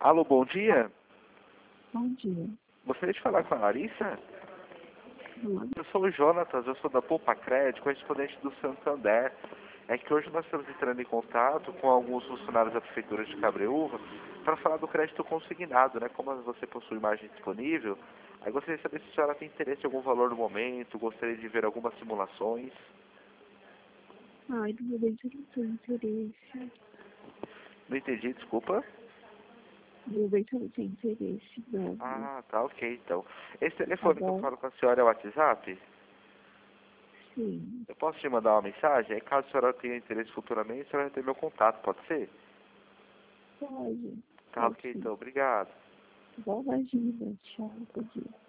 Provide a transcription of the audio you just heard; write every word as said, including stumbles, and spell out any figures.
Alô, bom dia. Bom dia. Gostaria de falar com a Larissa? Olá. Eu sou o Jonatas, eu sou da Poupa Crédito, correspondente do Santander. É que hoje nós estamos entrando em contato com alguns funcionários da Prefeitura de Cabreúva para falar do crédito consignado, né? Como você possui margem disponível, aí gostaria de saber se a senhora tem interesse em algum valor no momento, gostaria de ver algumas simulações. Ai, no momento eu não tenho interesse. Não entendi, desculpa. No momento eu não tenho interesse, não. Ah, tá, ok, então. Esse Tá telefone que eu bom? falo com a senhora é o WhatsApp? Sim. Eu posso te mandar uma mensagem? Aí caso a senhora tenha interesse futuramente, a senhora vai ter meu contato, pode ser? Pode. Tá, Pode ok, sim. então, obrigado. Bom, imagina. Tchau. Bom dia.